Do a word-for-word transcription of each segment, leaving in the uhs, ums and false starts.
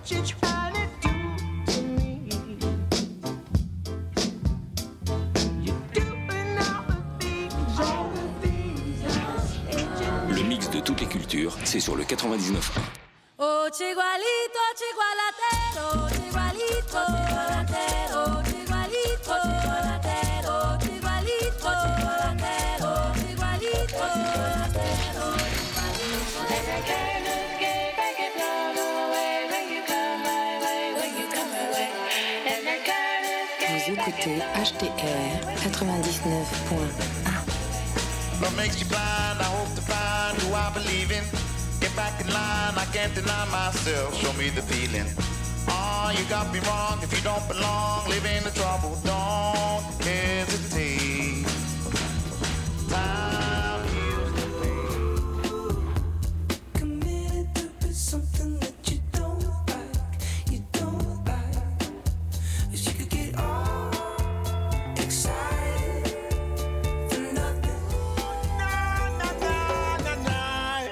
Le mix de toutes les cultures, c'est sur le quatre-vingt-dix-neuf point un. Oh, chigualito, chigualatero, chigualito, chigualatero, chigualito, chigualatero, chigualito, chigualatero, chigualito, chigualatero, Vous écoutez H T R quatre-vingt-dix-neuf point un. What makes you blind? I hope to find who I believe in. Get back in line, I can't deny myself. Show me the feeling. Oh, you got me wrong. If you don't belong, live in the trouble. Don't hesitate. Time heals the pain. Committed to be something that you don't like. You don't like. Wish you could get all excited for nothing. Na, na, na, na, na.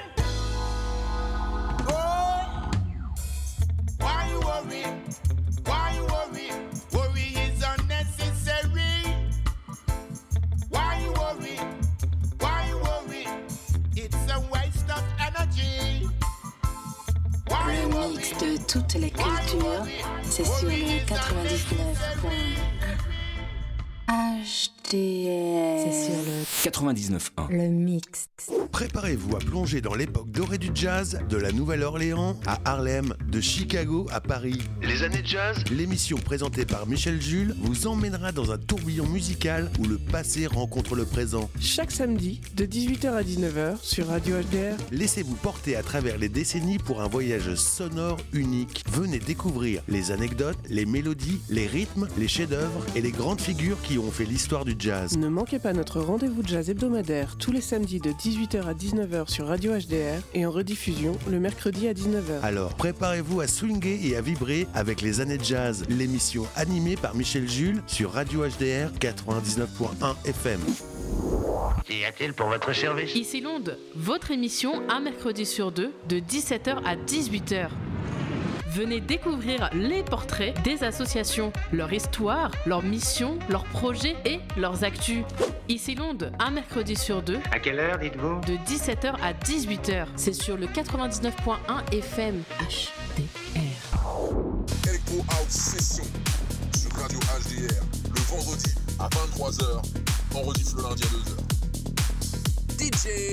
Oh, why you worry? Why you worry? Worry is unnecessary. Why you worry? Why you worry? It's a waste of energy. Why you Le worry? mix de toutes les cultures, c'est sur le quatre-vingt-dix-neuf point un. H T R. C'est sur le quatre-vingt-dix-neuf point un. le mix. Préparez-vous à plonger dans l'époque dorée du jazz, de la Nouvelle-Orléans à Harlem, de Chicago à Paris. Les années jazz, l'émission présentée par Michel Jules vous emmènera dans un tourbillon musical où le passé rencontre le présent. Chaque samedi, de dix-huit heures à dix-neuf heures, sur Radio H D R. Laissez-vous porter à travers les décennies pour un voyage sonore unique. Venez découvrir les anecdotes, les mélodies, les rythmes, les chefs-d'œuvre et les grandes figures qui ont fait l'histoire du jazz. Ne manquez pas notre rendez-vous de jazz hebdomadaire tous les samedis de dix-huit heures à dix-neuf heures sur Radio H D R et en rediffusion le mercredi à dix-neuf heures. Alors préparez-vous à swinger et à vibrer avec les années jazz, l'émission animée par Michel Jules sur Radio H D R quatre-vingt-dix-neuf point un F M. Qu'y a-t-il pour votre service? Ici Londres, votre émission un mercredi sur deux de dix-sept heures à dix-huit heures. Venez découvrir les portraits des associations, leur histoire, leurs missions, leurs projets et leurs actus. Ici Londres, un mercredi sur deux. À quelle heure dites-vous? De dix-sept heures à dix-huit heures. C'est sur le quatre-vingt-dix-neuf point un F M. H D R. Echo House Session sur Radio H D R le vendredi à vingt-trois heures, on rediff le lundi à deux heures. D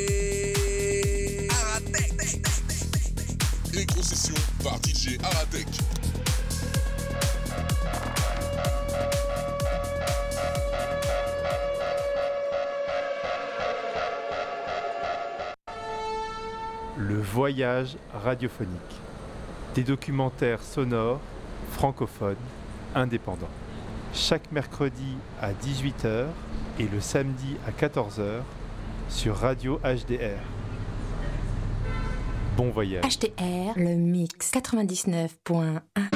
J Aratek. Echo Session par D J Aratek. Le voyage radiophonique. Des documentaires sonores, francophones, indépendants. Chaque mercredi à dix-huit heures et le samedi à quatorze heures sur Radio H D R. Bon voyage. H T R, le mix quatre-vingt-dix-neuf point un.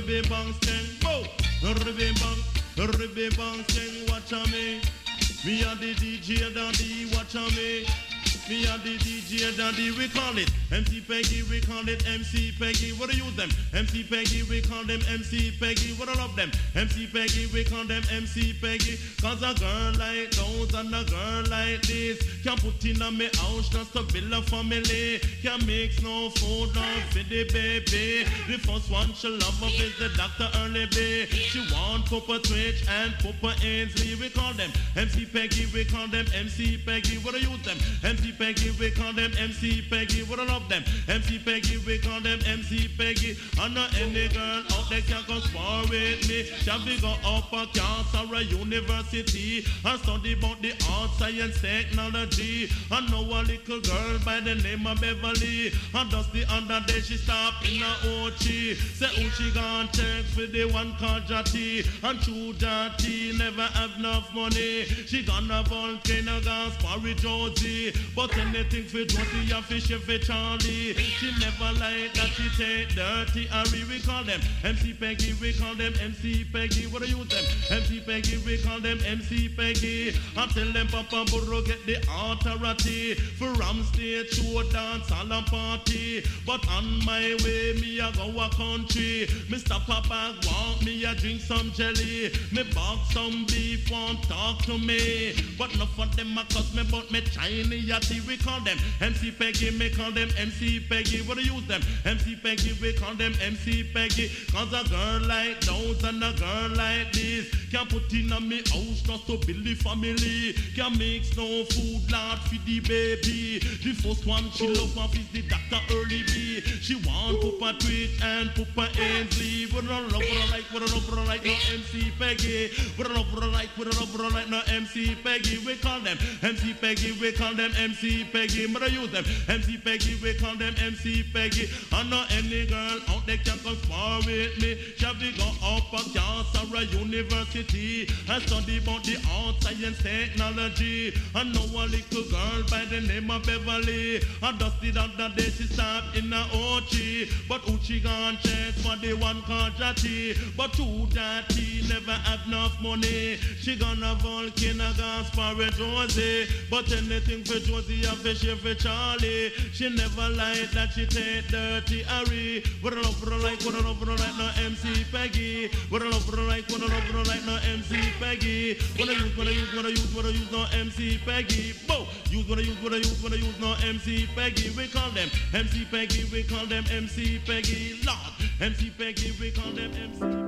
Ribby bang sting, whoa, ribby bang, ribby bang sting, watch on me. Me and the D J daddy, watch on me. Me and the D J daddy, we call it M C Peggy, we call it M C Peggy. What do you use them? M C Peggy, we call them M C Peggy. What I love them? M C Peggy, we call them M C Peggy. Cause a girl like those and a girl like this can put in a me house just to build a family. Can mix no food, no for the baby. The first one she love of is the Doctor Early B. She want Papa Twitch and Papa Ainsley. We call them M C Peggy, we call them M C Peggy. What do you use them? M C Peggy, we call them M C Peggy. What I love them? M C Peggy, we call them M C Peggy. And not any girl out there can go spar with me. Shall we go up a class or a university and study about the art, science, technology? I know a little girl by the name of Beverly. And just the other day she stopped in a Ochi. Say who she gone check for the one called Jati. And true Jati never have enough money. She gonna volcano gas for Josie. But anything for Josie and fish for Charlie. She never like that she take dirty Harry. We call them M C Peggy, we call them M C Peggy. What do you use them? M C Peggy, we call them M C Peggy. I tell them Papa Burro get the authority for Ramstate show dance all and party. But on my way me a go a country. Me stop a bag, want me a drink some jelly. Me box some beef, want talk to me. But enough of them a cuss me but me Chinese yachty. We call them M C Peggy, me call them M C Peggy. What do you use them? M C Peggy, we call them M C Peggy. Cause a girl like those and a girl like this can put in a me house just to build the family. Can mix no food lot for the baby. The first one she love off is the Doctor Early B. She want Papa Twitch and Papa Ainsley. What I love, what I like, what I love, what I like, no M C Peggy. What I love, what I like, what I love, what I like, no M C Peggy. We call them M C Peggy, we call them M C Peggy. But I use them M C Peggy, we call them M C Peggy. And not any girl out there can come far with me. Shall we go up a class or a university and study about the art, science, technology? I know a little girl by the name of Beverly. I just the other day she stopped in a Ochi. But Uchi gone check for the one called Jati. But two Jati never have enough money. She gonna volcano gas for a Josie. But anything for Josie and fish for Charlie. She never lied that she take dirty Harry. What I love, what I like, what I love, what I like, no M C Peggy. What I love, what I like, what I love, what I like, no M C Peggy. What I use, what I use, what I use, what I use, no M C Peggy. Bo! Use what I use, what I use, what I use, no M C Peggy. We call them M C Peggy, we call them M C Peggy. Lord, M C Peggy, we call them M C Peggy.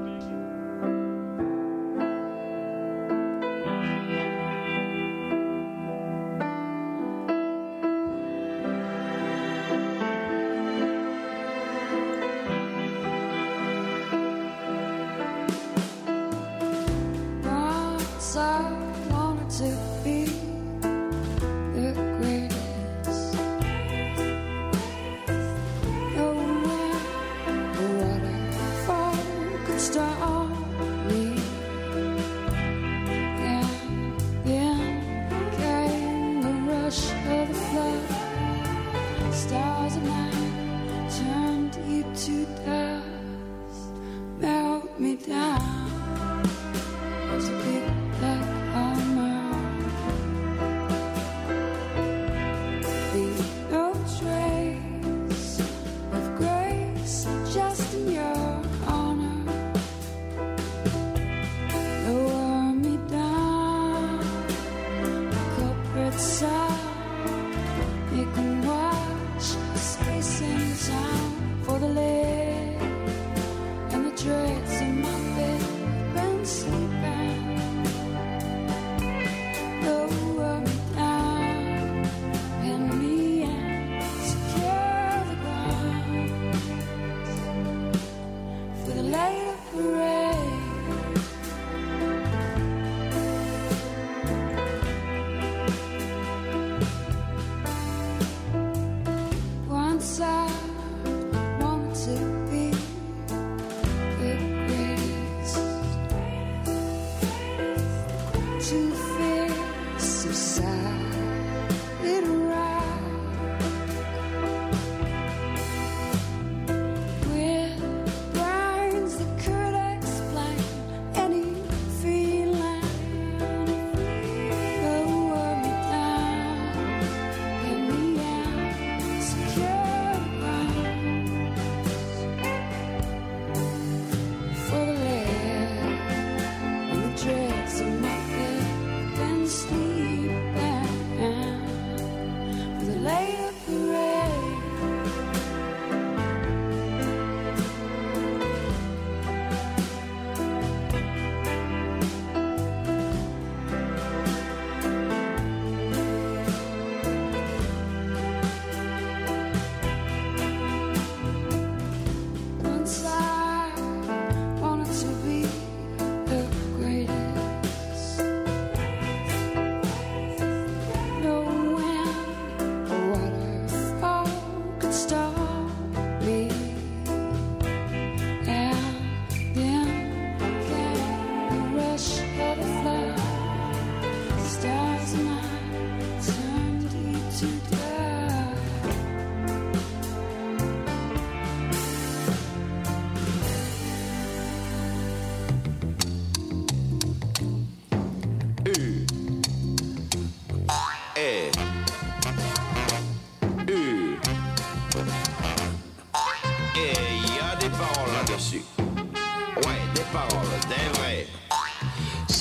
The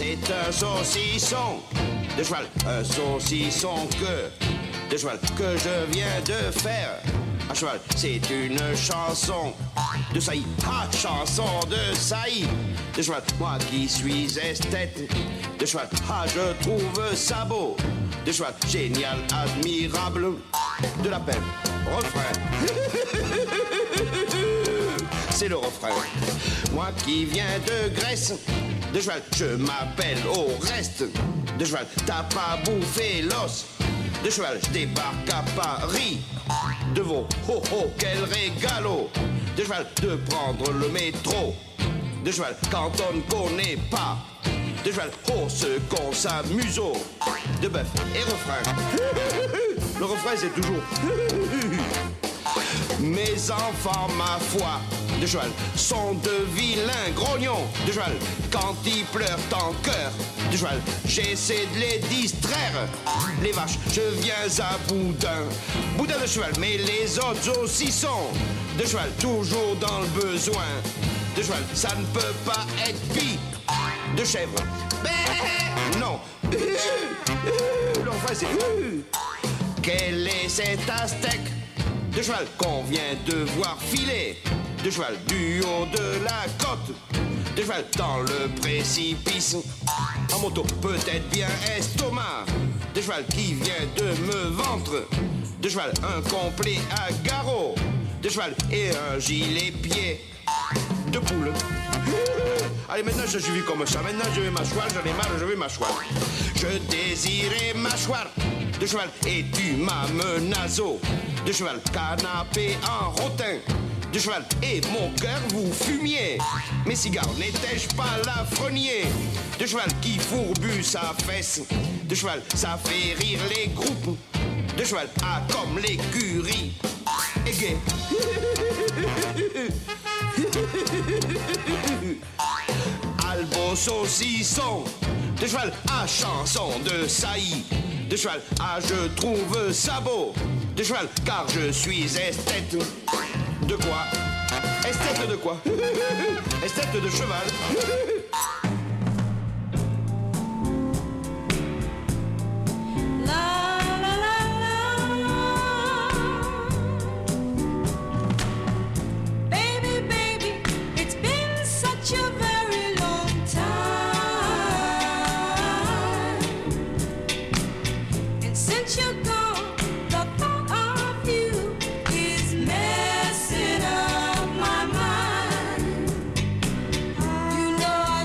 c'est un saucisson de cheval, un saucisson que, de cheval, que je viens de faire. À cheval, c'est une chanson de saillie, ah, chanson de saillie, de cheval, moi qui suis esthète, de cheval, ah, je trouve ça beau, de cheval, génial, admirable, de la peine, refrain, c'est le refrain, moi qui viens de Grèce, de cheval, je m'appelle au reste, de cheval, t'as pas bouffé l'os, de cheval, je débarque à Paris, de vos ho ho, quel régalo, de cheval, de prendre le métro, de cheval, quand on ne connaît pas, de cheval, oh, ce qu'on s'amuse, de bœuf et refrain, le refrain c'est toujours mes enfants, ma foi, de cheval, sont de vilains grognons, de cheval, quand ils pleurent en cœur, de cheval, j'essaie de les distraire, les vaches, je viens à boudin, boudin de cheval, mais les autres aussi sont, de cheval, toujours dans le besoin, de cheval, ça ne peut pas être pis, de chèvre, ben non, l'enfant c'est, quel est cet aztèque de cheval qu'on vient de voir filer, de cheval du haut de la côte, de cheval dans le précipice, en moto peut-être bien estomac, de cheval qui vient de me ventre, de cheval un complet à garrot, de cheval et un gilet pied de poule. Allez, maintenant je suis vu comme ça, maintenant je vais m'asseoir, j'en ai marre, je vais m'asseoir. Je désirais m'asseoir de cheval et tu m'as menazo, de cheval canapé en rotin, de cheval et mon cœur vous fumiez, mes cigares n'étais-je pas l'affrenier, de cheval qui fourbu sa fesse, de cheval ça fait rire les groupes, de cheval ah comme l'écurie et gay. Albo saucisson, de cheval à chanson de saillie, de cheval à je trouve ça beau, de cheval car je suis esthète. De quoi? Esthète de quoi? Esthète de cheval. You know I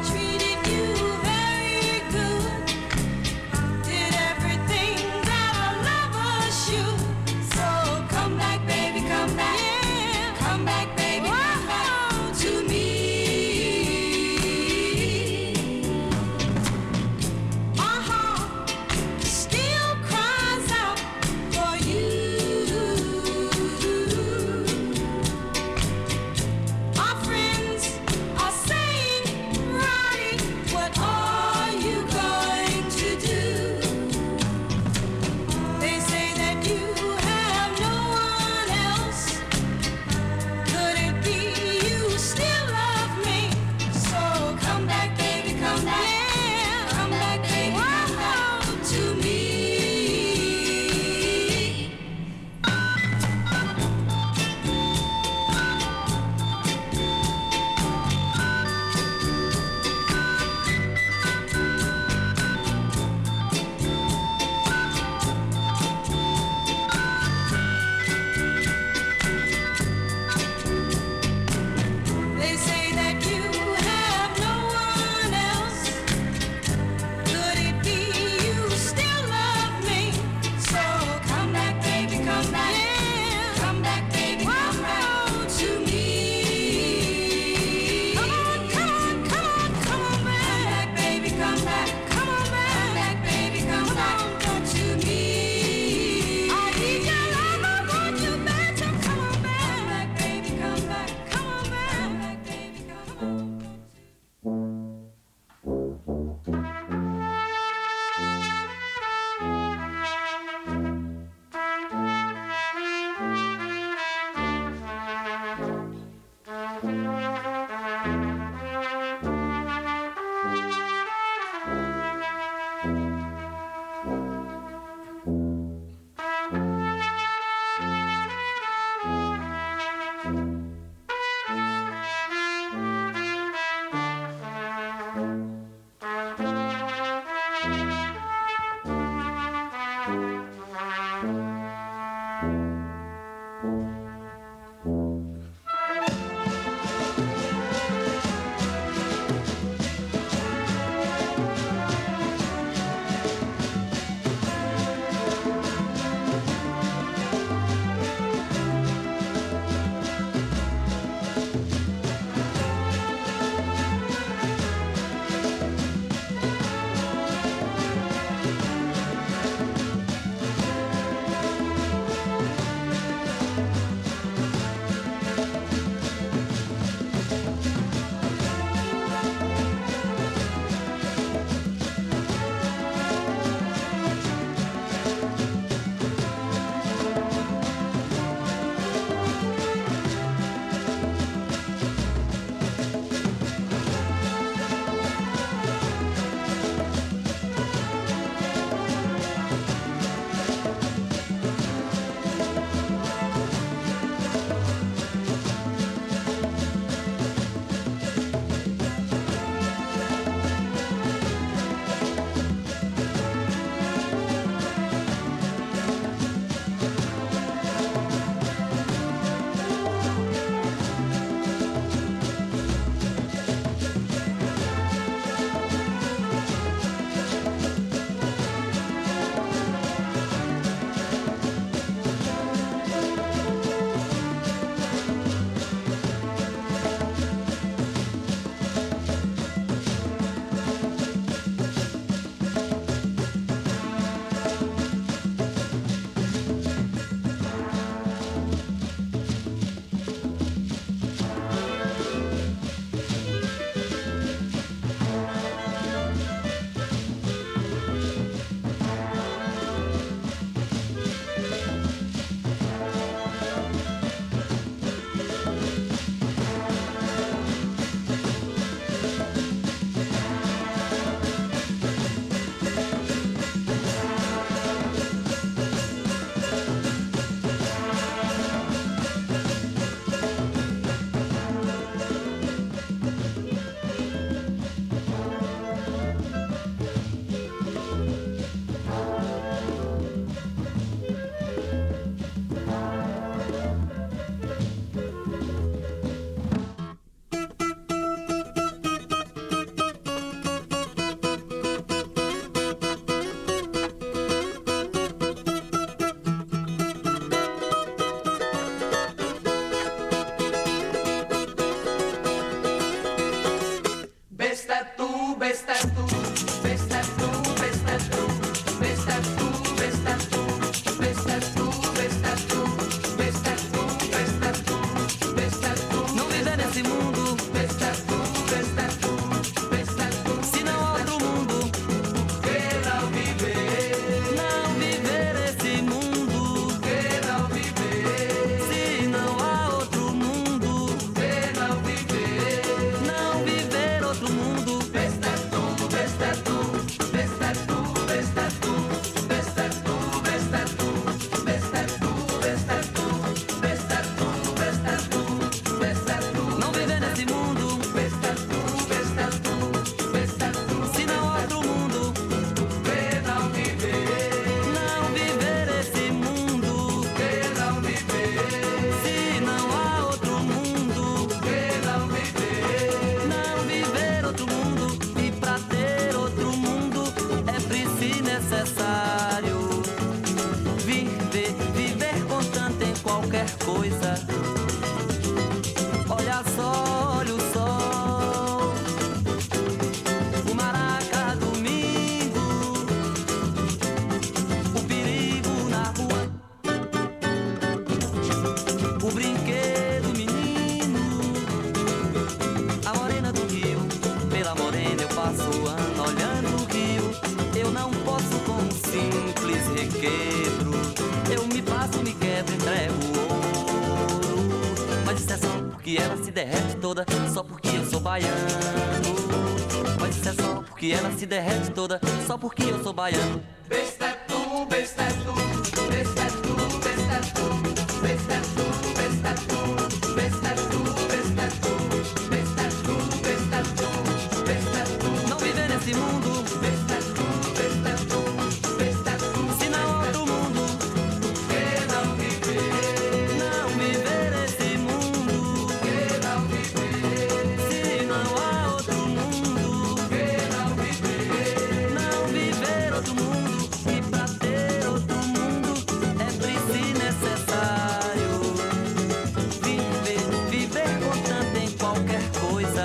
porque ela se derrete toda, só porque eu sou baiano. Mas isso é só porque ela se derrete toda, só porque eu sou baiano. Besta é tu, besta é tu, besta é tu, besta é tu, besta é tu, besta é tu, besta é tu, besta é tu, besta é tu, besta é tu, besta é tu. Não viver nesse mundo, besta é tu, besta é tu, besta é tu. Se não há outro mundo, que não viver, não viver nesse mundo, que não viver. Se não há outro mundo, que não viver, não viver outro mundo. E pra ter outro mundo é preciso necessário viver, viver contando em qualquer coisa.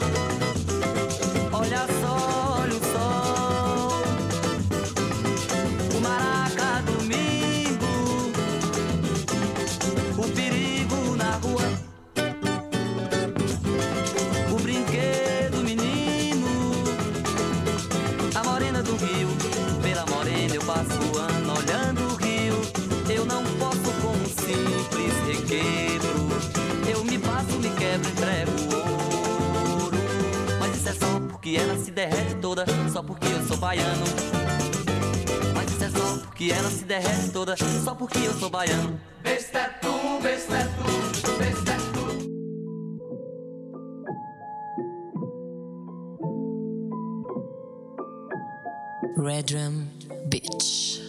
Olha só, olha o sol, o maraca domingo, o perigo na rua, o brinquedo menino, a morena do rio. Pela morena eu passo o ano olhando o rio. Eu não posso com um simples requebro. Eu me passo, me quebro, entrego ouro. Mas isso é só porque ela se derrete toda, só porque eu sou baiano. Mas isso é só porque ela se derrete toda, só porque eu sou baiano. Besta é tu, besta é tu, besta é tu. Red Drum Bitch.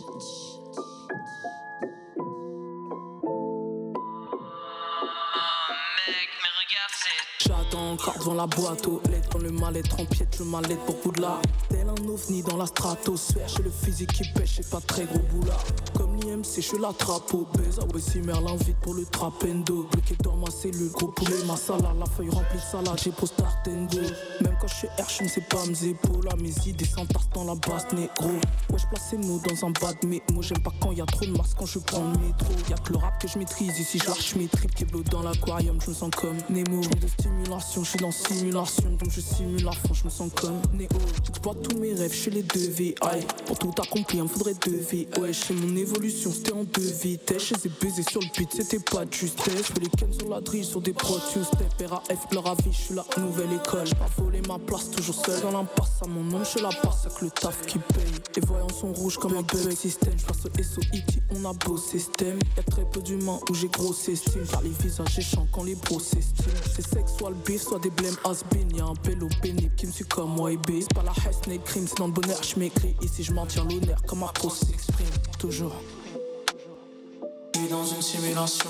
J'attends encore devant la boîte aux lettres. Quand le mal-être empiète, le mal-être pour Poudlard. Tel un ovni dans la stratosphère. J'ai le physique qui pêche, j'ai pas très gros boulard. Comme l'I M C, je l'attrape au baiser. Ah ouais, si Merlin vite pour le trapendo. Bloqué dans ma cellule, gros poulet, ma salade. La feuille remplie de salade, j'ai pour Startendo. Même quand je suis R, je ne sais pas mes épaules. Là, mes idées s'entassent dans la basse négro. Ouais, je place ces mots dans un bas de mémo. J'aime pas quand y a trop de masse quand je prends le métro. Y'a que le rap que je maîtrise. Ici, je lâche mes tripes. Keblo dans l'aquarium, je me sens comme Nemo. De stimulation, je suis dans simulation, donc je simule à fond, je me sens comme Néo. J'exploite tous mes rêves, je suis les deux vies. Aïe, pour tout accomplir, il me faudrait deux vies. Ouais, chez mon évolution, c'était en deux vitesses. Je les ai baisés sur le beat, c'était pas de justesse. Je fais les ken sur la drille, sur des Pro Tools. Step R A F, leur avis, je suis la nouvelle école. J'ai pas volé ma place, toujours seul dans l'impasse. À mon nom, je la passe, avec le taf qui paye. Les voyants sont rouges comme un bug système. Je passe au S O I T, on a beau système. Y'a très peu d'humains où j'ai grosse estime. Car les visages échants quand les bros s'estiment. C'est sexe, soit le beef, soit des blèmes has-been. Y'a un pélo pénible qui me suit comme Y B. C'est pas la haine, ni le crime, c'est dans le bonheur, je m'écris. Ici, je m'en tiens l'honneur comme Marco s'exprime. Toujours. Je vis dans une simulation.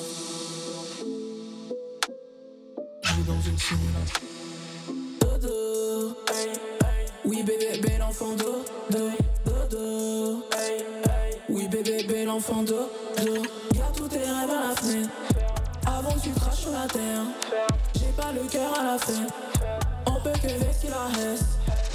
Je vis dans une simulation. Dodo, hey, hey. Oui, bébé, bel enfant, dodo, dodo, hey, hey. Oui, bébé, bel enfant, dodo. Y'a tous tes rêves à la fenêtre. Avant, tu craches sur la terre. J'ai pas le cœur à la fin. On peut que vexer la reste.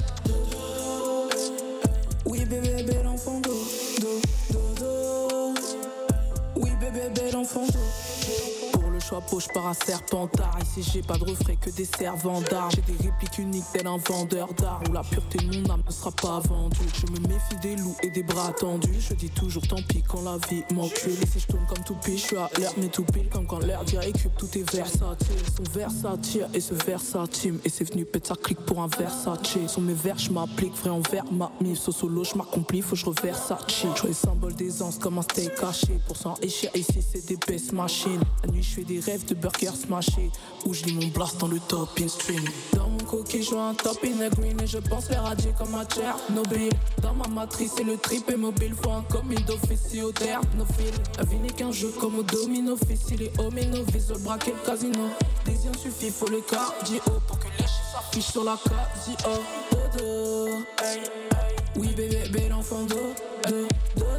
Oui bébé bel enfant do do do do. Oui bébé bel enfant do. Pour le choix poche par un serpentard. Ici j'ai pas de refrain que des servants d'art. J'ai des répliques uniques tel un vendeur d'art. Où la pureté de mon âme ne sera pas vendue. Je me méfie des loups et des bras tendus. Je dis toujours tant pis quand la vie m'encule. Et si je tourne comme tout pis, je suis à l'air mais tout pile. Comme quand l'air dirait que tout est versatile. Son versatile et ce versatile. Et c'est venu pète ça clique pour un Versace. Sur mes vers je m'applique, vrai envers ma mif. Sau solo je m'accomplis, faut que je reverse à chill. Je les symboles d'aisance comme un steak caché. Pour s'enrichir ici c'est des best machines. La nuit je fais des rêves de burgers smashés. Où je lis mon blast dans le top in stream. Dans mon coquille je vois un top in a green. Et je pense les radier comme un Tchernobyl. Dans ma matrice c'est le trip et mobile. Faut un commis d'officie au ternophile. La vie n'est qu'un jeu comme au domino. Si les hommes et novices veulent braquer le casino. Désir suffit, faut le cardio. Pour que les chiffres s'affichent sur la casio. Dodo, hey, hey. Oui bébé, bel enfant do, do, do.